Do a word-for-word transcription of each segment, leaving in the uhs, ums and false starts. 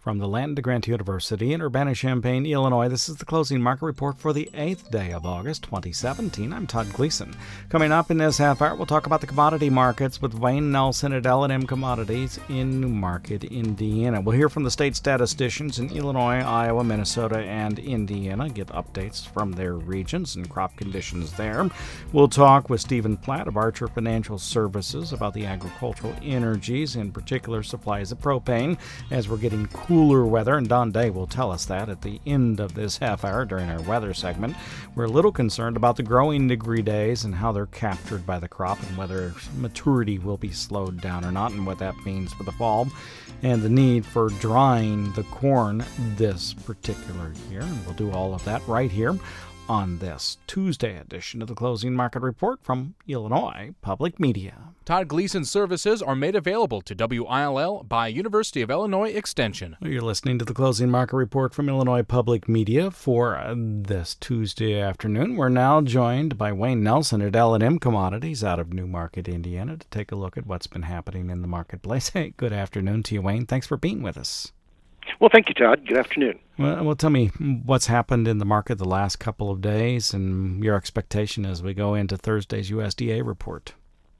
From the land of Grant University in Urbana-Champaign, Illinois, this is the closing market report for the eighth day of August, twenty seventeen. I'm Todd Gleason. Coming up in this half hour, we'll talk about the commodity markets with Wayne Nelson at L and M Commodities in Newmarket, Indiana. We'll hear from the state statisticians in Illinois, Iowa, Minnesota, and Indiana, get updates from their regions and crop conditions there. We'll talk with Stephen Platt of Archer Financial Services about the agricultural energies, in particular supplies of propane, as we're getting cooler weather, and Don Day will tell us that at the end of this half hour during our weather segment. We're a little concerned about the growing degree days and how they're captured by the crop and whether maturity will be slowed down or not and what that means for the fall and the need for drying the corn this particular year. And we'll do all of that right here on this Tuesday edition of the Closing Market Report from Illinois Public Media. Todd Gleason services are made available to W I L L by University of Illinois Extension. You're listening to the Closing Market Report from Illinois Public Media for uh, this Tuesday afternoon. We're now joined by Wayne Nelson at L and M Commodities out of Newmarket, Indiana, to take a look at what's been happening in the marketplace. Hey, good afternoon to you, Wayne. Thanks for being with us. Well, thank you, Todd. Good afternoon. Well, well, tell me what's happened in the market the last couple of days and your expectation as we go into Thursday's U S D A report.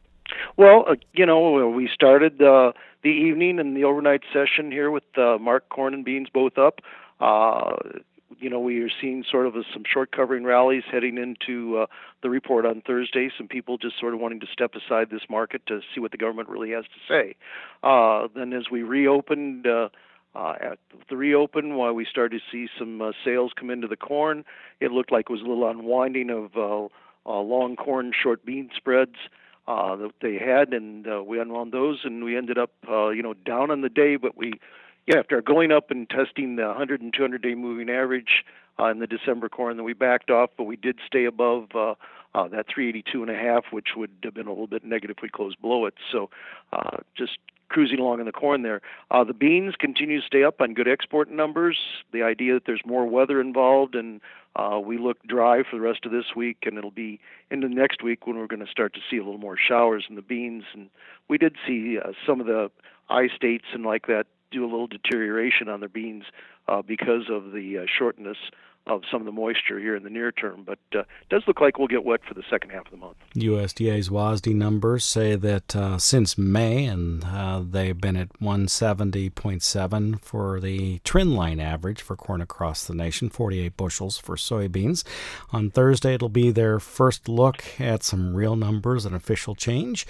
Well, uh, you know, we started uh, the evening and the overnight session here with uh, marked corn and beans both up. Uh, you know, we are seeing sort of a, some short covering rallies heading into uh, the report on Thursday. Some people just sort of wanting to step aside this market to see what the government really has to say. Uh, then as we reopened, uh, Uh, at the reopen, while we started to see some uh, sales come into the corn, it looked like it was a little unwinding of uh, uh, long corn, short bean spreads uh, that they had, and uh, we unwound those, and we ended up, uh, you know, down on the day. But we, yeah, after going up and testing the one hundred and two hundred day moving average uh, in the December corn, then we backed off, but we did stay above uh, uh, that three eighty-two and a half, which would have been a little bit negative if we closed below it. So, uh, just cruising along in the corn there. Uh, the beans continue to stay up on good export numbers. The idea that there's more weather involved, and uh, we look dry for the rest of this week, and it'll be into next week when we're going to start to see a little more showers in the beans. And we did see uh, some of the I states and like that do a little deterioration on their beans uh, because of the uh, shortness of some of the moisture here in the near term, but uh, it does look like we'll get wet for the second half of the month. U S D A's W A S D numbers say that uh, since May, and uh, they've been at one seventy point seven for the trend line average for corn across the nation, forty-eight bushels for soybeans. On Thursday, it'll be their first look at some real numbers, an official change.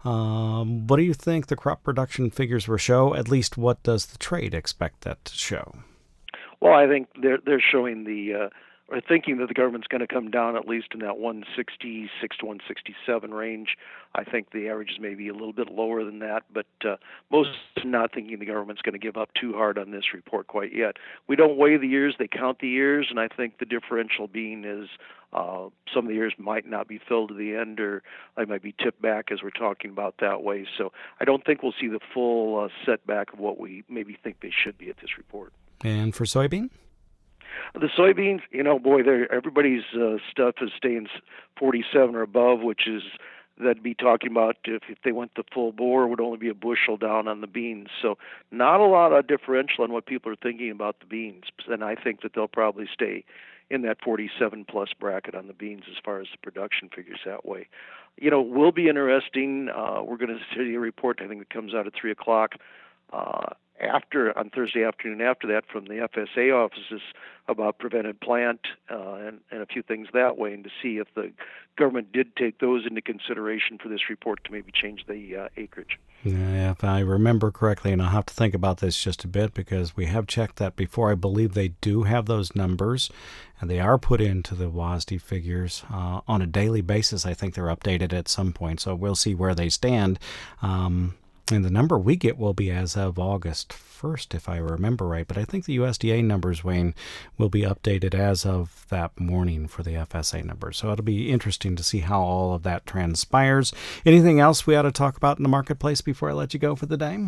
Um, what do you think the crop production figures will show? At least what does the trade expect that to show? Well, I think they're they're showing the uh, or thinking that the government's going to come down at least in that one sixty-six to one sixty-seven range. I think the average is maybe a little bit lower than that, but uh, most are not thinking the government's going to give up too hard on this report quite yet. We don't weigh the years; they count the years, and I think the differential being is uh, some of the years might not be filled to the end, or they might be tipped back as we're talking about that way. So I don't think we'll see the full uh, setback of what we maybe think they should be at this report. And for soybean? The soybeans, you know, boy, they're, everybody's uh, stuff is staying forty-seven or above, which is, that'd be talking about if, if they went the full bore, it would only be a bushel down on the beans. So not a lot of differential on what people are thinking about the beans. And I think that they'll probably stay in that forty-seven plus bracket on the beans as far as the production figures that way. You know, will be interesting. Uh, we're going to see a report, I think, that comes out at three o'clock. Uh, after on Thursday afternoon after that from the F S A offices about prevented plant uh, and, and a few things that way, and to see if the government did take those into consideration for this report to maybe change the uh, acreage. Yeah, if I remember correctly, and I'll have to think about this just a bit because we have checked that before, I believe they do have those numbers, and they are put into the W A S D figures uh, on a daily basis. I think they're updated at some point, so we'll see where they stand. Um, And the number we get will be as of August first, if I remember right. But I think the U S D A numbers, Wayne, will be updated as of that morning for the F S A numbers. So it'll be interesting to see how all of that transpires. Anything else we ought to talk about in the marketplace before I let you go for the day?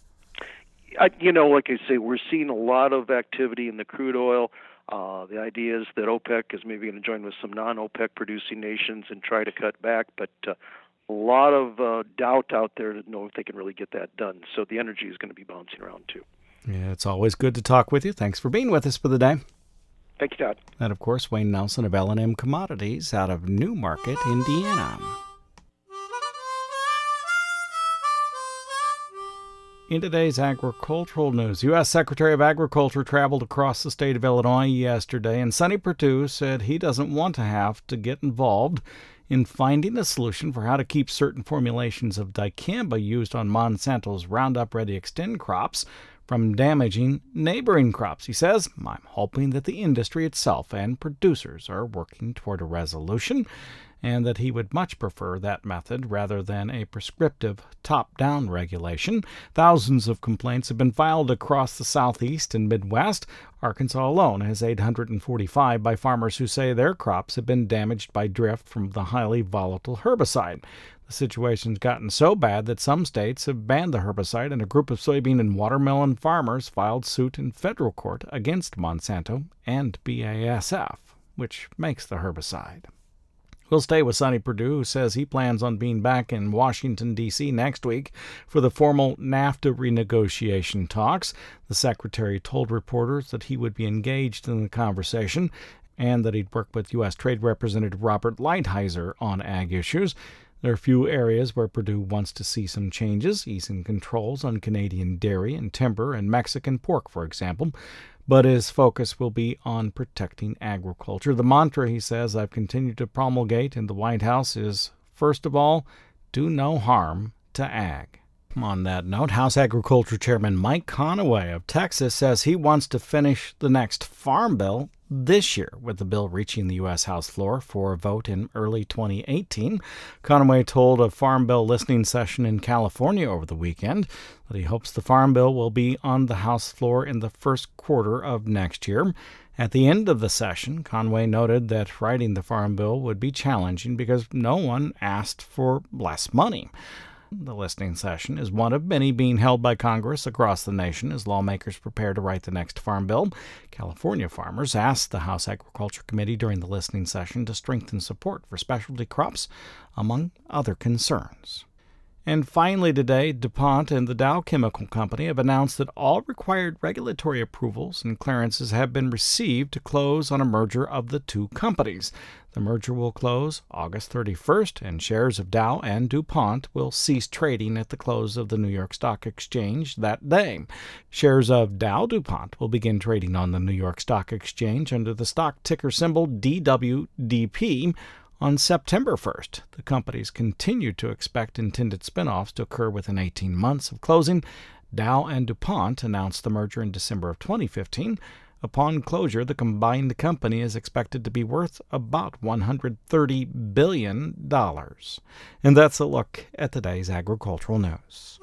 I, you know, like I say, we're seeing a lot of activity in the crude oil. Uh, the idea is that OPEC is maybe going to join with some non-OPEC producing nations and try to cut back, but uh, a lot of uh, doubt out there to know if they can really get that done. So the energy is going to be bouncing around too. Yeah, it's always good to talk with you. Thanks for being with us for the day. Thank you, Todd. And, of course, Wayne Nelson of L and M Commodities out of Newmarket, Indiana. In today's agricultural news, U S Secretary of Agriculture traveled across the state of Illinois yesterday, and Sonny Perdue said he doesn't want to have to get involved in finding a solution for how to keep certain formulations of dicamba used on Monsanto's Roundup Ready Xtend crops from damaging neighboring crops. He says, I'm hoping that the industry itself and producers are working toward a resolution, and that he would much prefer that method rather than a prescriptive top-down regulation. Thousands of complaints have been filed across the Southeast and Midwest. Arkansas alone has eight hundred forty-five by farmers who say their crops have been damaged by drift from the highly volatile herbicide. The situation's gotten so bad that some states have banned the herbicide, and a group of soybean and watermelon farmers filed suit in federal court against Monsanto and B A S F, which makes the herbicide. We'll stay with Sonny Perdue, who says he plans on being back in Washington, D C next week for the formal NAFTA renegotiation talks. The secretary told reporters that he would be engaged in the conversation and that he'd work with U S Trade Representative Robert Lighthizer on ag issues. There are a few areas where Perdue wants to see some changes, easing controls on Canadian dairy and timber and Mexican pork, for example. But his focus will be on protecting agriculture. The mantra, he says, I've continued to promulgate in the White House is, first of all, do no harm to ag. On that note, House Agriculture Chairman Mike Conaway of Texas says he wants to finish the next farm bill this year, with the bill reaching the U S House floor for a vote in early twenty eighteen. Conaway told a Farm Bill listening session in California over the weekend that he hopes the Farm Bill will be on the House floor in the first quarter of next year. At the end of the session, Conaway noted that writing the Farm Bill would be challenging because no one asked for less money. The listening session is one of many being held by Congress across the nation as lawmakers prepare to write the next farm bill. California farmers asked the House Agriculture Committee during the listening session to strengthen support for specialty crops, among other concerns. And finally today, DuPont and the Dow Chemical Company have announced that all required regulatory approvals and clearances have been received to close on a merger of the two companies. The merger will close August thirty-first, and shares of Dow and DuPont will cease trading at the close of the New York Stock Exchange that day. Shares of Dow DuPont will begin trading on the New York Stock Exchange under the stock ticker symbol D W D P on September first. The companies continue to expect intended spinoffs to occur within eighteen months of closing. Dow and DuPont announced the merger in December of twenty fifteen. Upon closure, the combined company is expected to be worth about one hundred thirty billion dollars. And that's a look at today's agricultural news.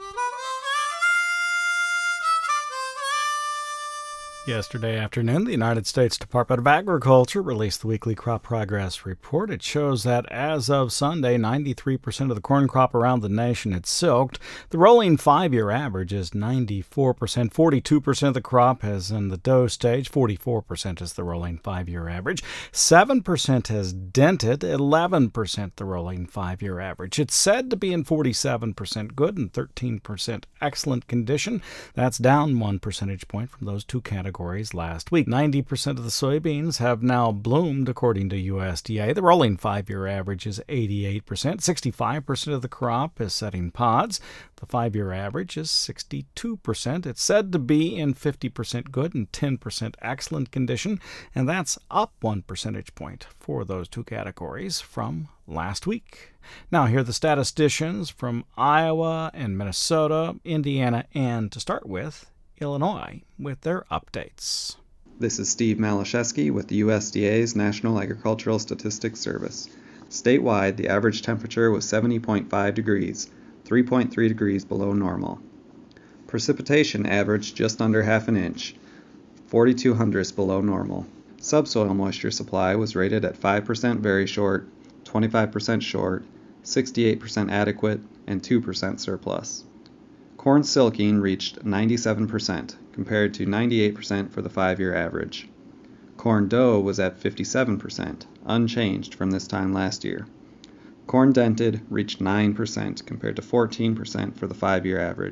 Yesterday afternoon, the United States Department of Agriculture released the weekly crop progress report. It shows that as of Sunday, ninety-three percent of the corn crop around the nation had silked. The rolling five-year average is ninety-four percent. forty-two percent of the crop is in the dough stage. forty-four percent is the rolling five-year average. seven percent has dented. eleven percent the rolling five-year average. It's said to be in forty-seven percent good and thirteen percent excellent condition. That's down one percentage point from those two categories last week. ninety percent of the soybeans have now bloomed, according to U S D A. The rolling five-year average is eighty-eight percent. sixty-five percent of the crop is setting pods. The five-year average is sixty-two percent. It's said to be in fifty percent good and ten percent excellent condition, and that's up one percentage point for those two categories from last week. Now, here are the statisticians from Iowa and Minnesota, Indiana, and, to start with, Illinois, with their updates. This is Steve Malashevsky with the U S D A's National Agricultural Statistics Service. Statewide, the average temperature was seventy point five degrees, three point three degrees below normal. Precipitation averaged just under half an inch, forty-two hundredths below normal. Subsoil moisture supply was rated at five percent very short, twenty-five percent short, sixty-eight percent adequate, and two percent surplus. Corn silking reached ninety-seven percent, compared to ninety-eight percent for the five-year average. Corn dough was at fifty-seven percent, unchanged from this time last year. Corn dented reached nine percent, compared to fourteen percent for the five-year average.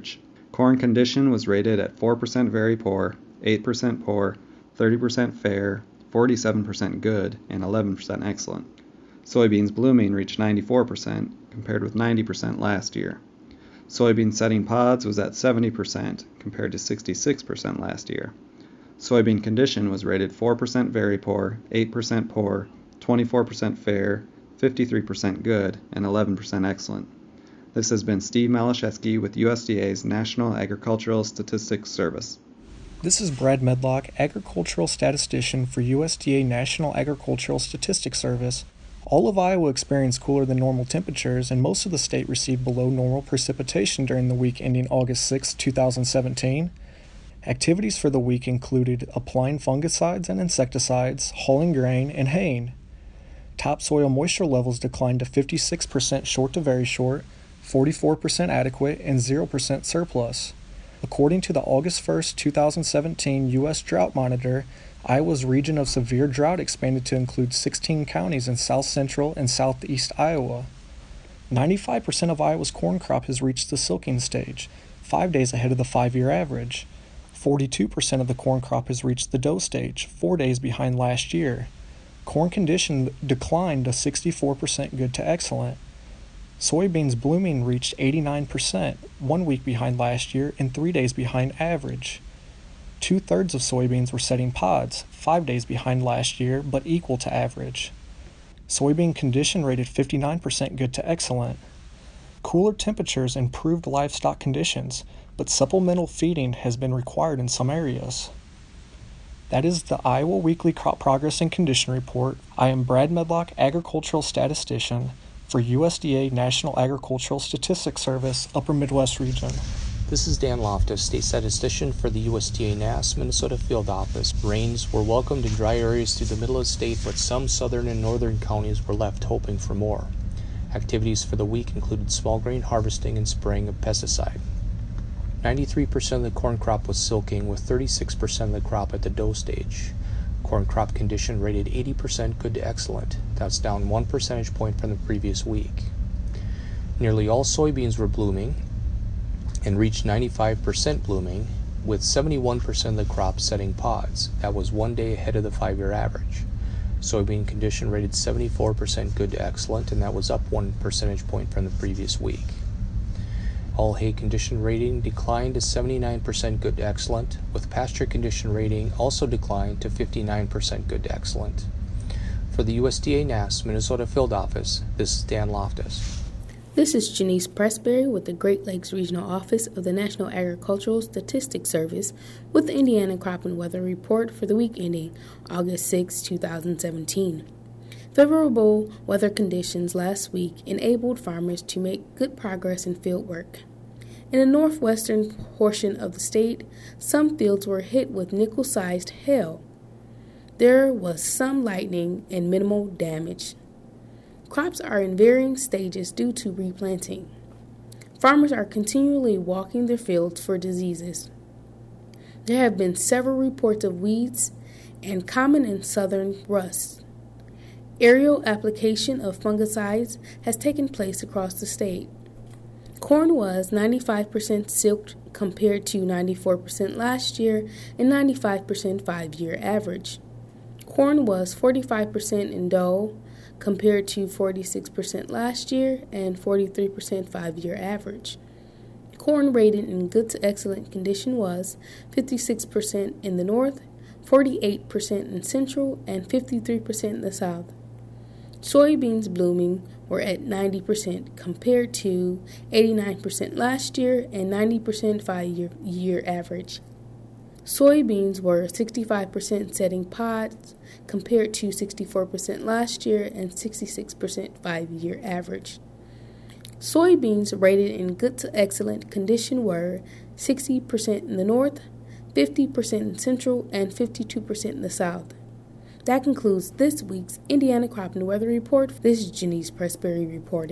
Corn condition was rated at four percent very poor, eight percent poor, thirty percent fair, forty-seven percent good, and eleven percent excellent. Soybeans blooming reached ninety-four percent, compared with ninety percent last year. Soybean setting pods was at seventy percent, compared to sixty-six percent last year. Soybean condition was rated four percent very poor, eight percent poor, twenty-four percent fair, fifty-three percent good, and eleven percent excellent. This has been Steve Malashevsky with U S D A's National Agricultural Statistics Service. This is Brad Medlock, Agricultural Statistician for U S D A National Agricultural Statistics Service. All of Iowa experienced cooler than normal temperatures, and most of the state received below normal precipitation during the week ending August sixth, two thousand seventeen. Activities for the week included applying fungicides and insecticides, hauling grain, and haying. Topsoil moisture levels declined to fifty-six percent short to very short, forty-four percent adequate, and zero percent surplus. According to the August first, two thousand seventeen U S Drought Monitor, Iowa's region of severe drought expanded to include sixteen counties in south central and southeast Iowa. ninety-five percent of Iowa's corn crop has reached the silking stage, five days ahead of the five-year average. forty-two percent of the corn crop has reached the dough stage, four days behind last year. Corn condition declined to sixty-four percent good to excellent. Soybeans blooming reached eighty-nine percent, one week behind last year and three days behind average. Two-thirds of soybeans were setting pods, five days behind last year, but equal to average. Soybean condition rated fifty-nine percent good to excellent. Cooler temperatures improved livestock conditions, but supplemental feeding has been required in some areas. That is the Iowa Weekly Crop Progress and Condition Report. I am Brad Medlock, Agricultural Statistician for U S D A National Agricultural Statistics Service, Upper Midwest Region. This is Dan Loftus, State Statistician for the U S D A N A S Minnesota Field Office. Rains were welcomed in dry areas through the middle of the state, but some southern and northern counties were left hoping for more. Activities for the week included small grain harvesting and spraying of pesticide. ninety-three percent of the corn crop was silking, with thirty-six percent of the crop at the dough stage. Corn crop condition rated eighty percent good to excellent. That's down one percentage point from the previous week. Nearly all soybeans were blooming and reached ninety-five percent blooming, with seventy-one percent of the crop setting pods. That was one day ahead of the five-year average. Soybean condition rated seventy-four percent good to excellent, and that was up one percentage point from the previous week. All hay condition rating declined to seventy-nine percent good to excellent, with pasture condition rating also declined to fifty-nine percent good to excellent. For the U S D A N A S Minnesota Field Office, this is Dan Loftus. This is Janice Pressberry with the Great Lakes Regional Office of the National Agricultural Statistics Service with the Indiana Crop and Weather Report for the week ending August sixth, two thousand seventeen. Favorable weather conditions last week enabled farmers to make good progress in field work. In the northwestern portion of the state, some fields were hit with nickel-sized hail. There was some lightning and minimal damage. Crops are in varying stages due to replanting. Farmers are continually walking their fields for diseases. There have been several reports of weeds and common and southern rust. Aerial application of fungicides has taken place across the state. Corn was ninety-five percent silked compared to ninety-four percent last year and ninety-five percent five-year average. Corn was forty-five percent in dough compared to forty-six percent last year and forty-three percent five-year average. Corn rated in good to excellent condition was fifty-six percent in the north, forty-eight percent in central, and fifty-three percent in the south. Soybeans blooming were at ninety percent compared to eighty-nine percent last year and ninety percent five-year year average. Soybeans were sixty-five percent setting pods compared to sixty-four percent last year and sixty-six percent five-year average. Soybeans rated in good to excellent condition were sixty percent in the north, fifty percent in central, and fifty-two percent in the south. That concludes this week's Indiana Crop and Weather Report. This is Janice Pressberry reporting.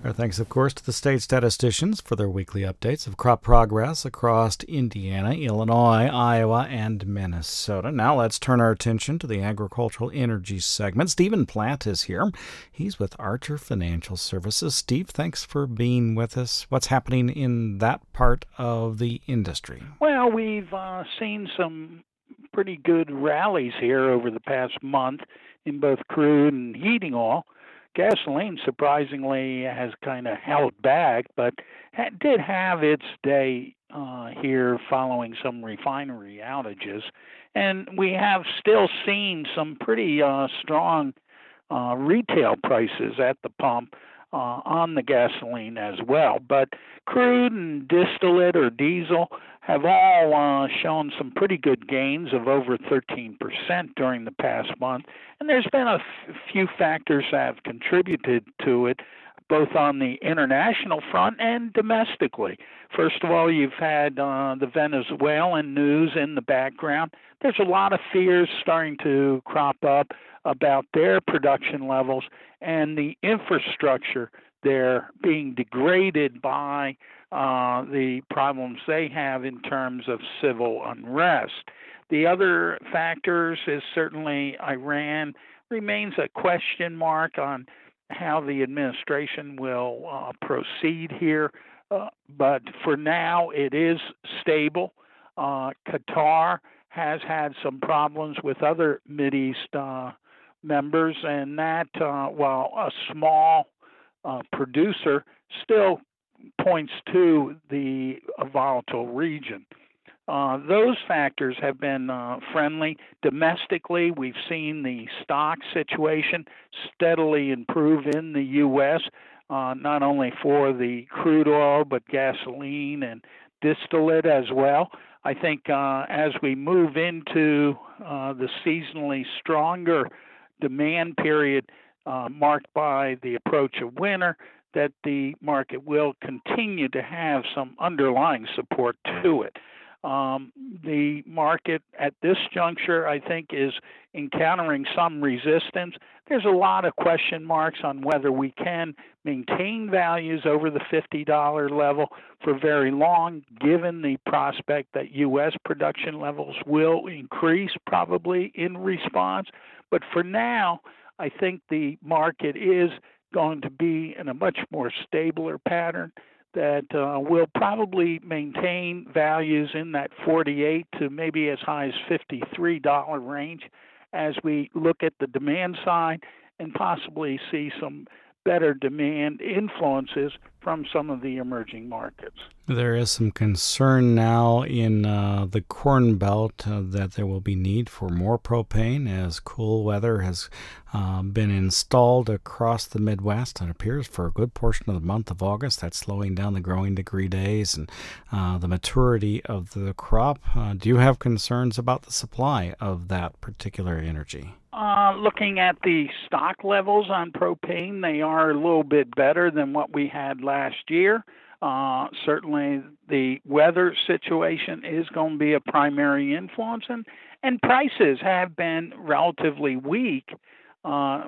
Our thanks, of course, to the state statisticians for their weekly updates of crop progress across Indiana, Illinois, Iowa, and Minnesota. Now let's turn our attention to the agricultural energy segment. Stephen Platt is here. He's with Archer Financial Services. Steve, thanks for being with us. What's happening in that part of the industry? Well, we've uh, seen some pretty good rallies here over the past month in both crude and heating oil. Gasoline, surprisingly, has kind of held back, but ha- did have its day uh, here following some refinery outages. And we have still seen some pretty uh, strong uh, retail prices at the pump uh, on the gasoline as well. But crude and distillate or diesel have all uh, shown some pretty good gains of over thirteen percent during the past month. And there's been a f- few factors that have contributed to it, both on the international front and domestically. First of all, you've had uh, the Venezuelan news in the background. There's a lot of fears starting to crop up about their production levels and the infrastructure there being degraded by uh, the problems they have in terms of civil unrest. The other factors is certainly Iran remains a question mark on how the administration will uh, proceed here. Uh, but for now, it is stable. Uh, Qatar has had some problems with other Mideast uh, members, and that, uh, while a small uh, producer, still points to the uh, volatile region. Uh, those factors have been uh, friendly. Domestically, we've seen the stock situation steadily improve in the U S, uh, not only for the crude oil, but gasoline and distillate as well. I think uh, as we move into uh, the seasonally stronger demand period uh, marked by the approach of winter, that the market will continue to have some underlying support to it. Um, the market at this juncture, I think, is encountering some resistance. There's a lot of question marks on whether we can maintain values over the fifty dollars level for very long, given the prospect that U S production levels will increase probably in response. But for now, I think the market is going to be in a much more stabler pattern that uh, will probably maintain values in that forty-eight to maybe as high as fifty-three dollars range as we look at the demand side and possibly see some better demand influences from some of the emerging markets. There is some concern now in uh, the Corn Belt uh, that there will be need for more propane as cool weather has uh, been installed across the Midwest. It appears for a good portion of the month of August. That's slowing down the growing degree days and uh, the maturity of the crop. Uh, do you have concerns about the supply of that particular energy? Uh, looking at the stock levels on propane, they are a little bit better than what we had last year. Uh, certainly the weather situation is going to be a primary influence, and, and prices have been relatively weak uh,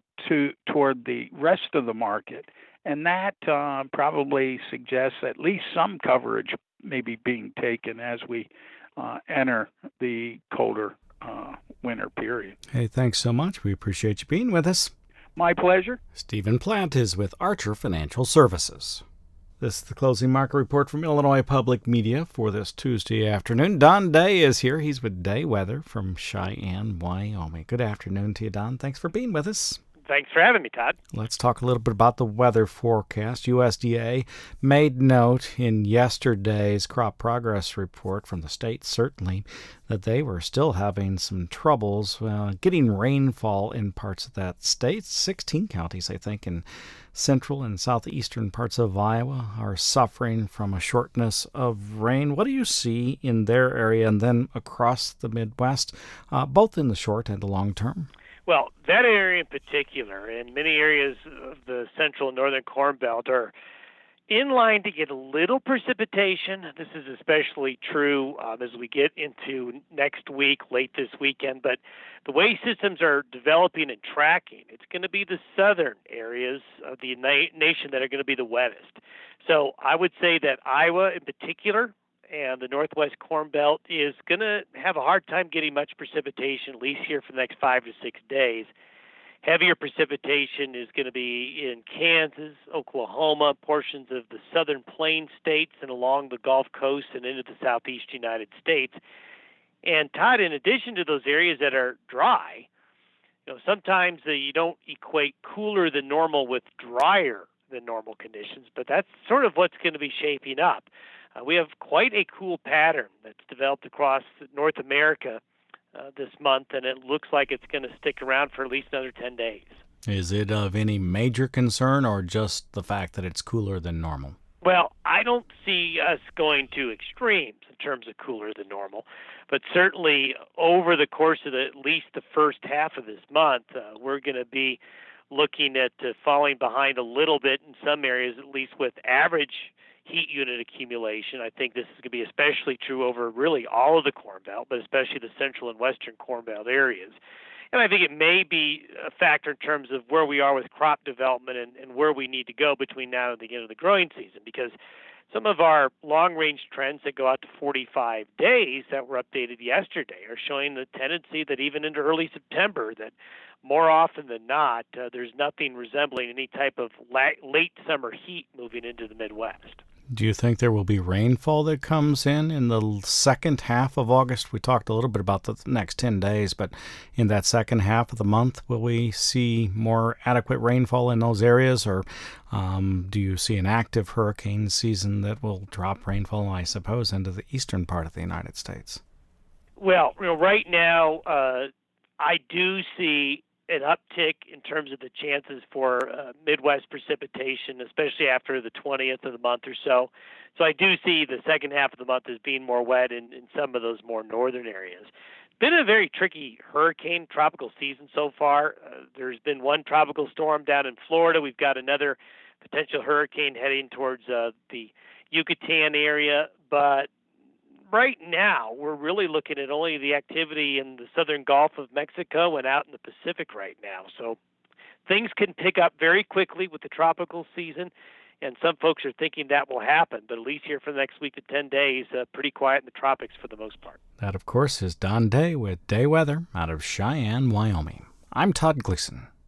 to toward the rest of the market. And that uh, probably suggests at least some coverage may be being taken as we uh, enter the colder uh, winter period. Hey, thanks so much. We appreciate you being with us. My pleasure. Stephen Platt is with Archer Financial Services. This is the closing market report from Illinois Public Media for this Tuesday afternoon. Don Day is here. He's with Day Weather from Cheyenne, Wyoming. Good afternoon to you, Don. Thanks for being with us. Thanks for having me, Todd. Let's talk a little bit about the weather forecast. U S D A made note in yesterday's crop progress report from the state, certainly, that they were still having some troubles uh, getting rainfall in parts of that state. sixteen counties, I think, in central and southeastern parts of Iowa are suffering from a shortness of rain. What do you see in their area and then across the Midwest, uh, both in the short and the long term? Well, that area in particular, and many areas of the central and northern Corn Belt, are in line to get a little precipitation. This is especially true um, as we get into next week, late this weekend. But the way systems are developing and tracking, it's going to be the southern areas of the na- nation that are going to be the wettest. So I would say that Iowa in particular and the Northwest Corn Belt is going to have a hard time getting much precipitation, at least here for the next five to six days. Heavier precipitation is going to be in Kansas, Oklahoma, portions of the southern plain states and along the Gulf Coast and into the southeast United States. And Todd, in addition to those areas that are dry, you know, sometimes uh, you don't equate cooler than normal with drier than normal conditions, but that's sort of what's going to be shaping up. Uh, we have quite a cool pattern that's developed across North America Uh, this month, and it looks like it's going to stick around for at least another ten days. Is it of any major concern or just the fact that it's cooler than normal? Well, I don't see us going to extremes in terms of cooler than normal, but certainly over the course of the, at least the first half of this month, uh, we're going to be looking at uh, falling behind a little bit in some areas, at least with average heat unit accumulation. I think this is going to be especially true over really all of the Corn Belt, but especially the central and western Corn Belt areas. And I think it may be a factor in terms of where we are with crop development and, and where we need to go between now and the end of the growing season, because some of our long-range trends that go out to forty-five days that were updated yesterday are showing the tendency that even into early September, that more often than not, uh, there's nothing resembling any type of la- late summer heat moving into the Midwest. Do you think there will be rainfall that comes in in the second half of August? We talked a little bit about the next ten days, but in that second half of the month, will we see more adequate rainfall in those areas, or um, do you see an active hurricane season that will drop rainfall, I suppose, into the eastern part of the United States? Well, you know, right now, uh, I do see an uptick in terms of the chances for uh, Midwest precipitation, especially after the twentieth of the month or so. So I do see the second half of the month as being more wet in, in some of those more northern areas. It's been a very tricky hurricane tropical season so far. Uh, there's been one tropical storm down in Florida. We've got another potential hurricane heading towards uh, the Yucatan area, but right now, we're really looking at only the activity in the southern Gulf of Mexico and out in the Pacific right now. So things can pick up very quickly with the tropical season, and some folks are thinking that will happen. But at least here for the next week to ten days, uh, pretty quiet in the tropics for the most part. That, of course, is Don Day with Day Weather out of Cheyenne, Wyoming. I'm Todd Gleason.